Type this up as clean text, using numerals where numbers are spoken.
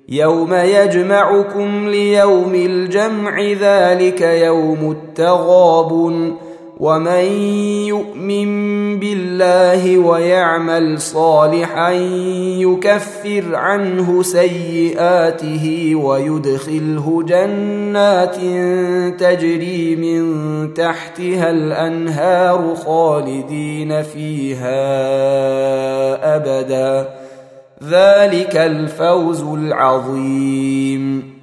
يوم يجمعكم ليوم الجمع ذلك يوم التغابن ومن يؤمن بالله ويعمل صالحا يكفر عنه سيئاته ويدخله جنات تجري من تحتها الأنهار خالدين فيها أبدا ذلك الفوز العظيم.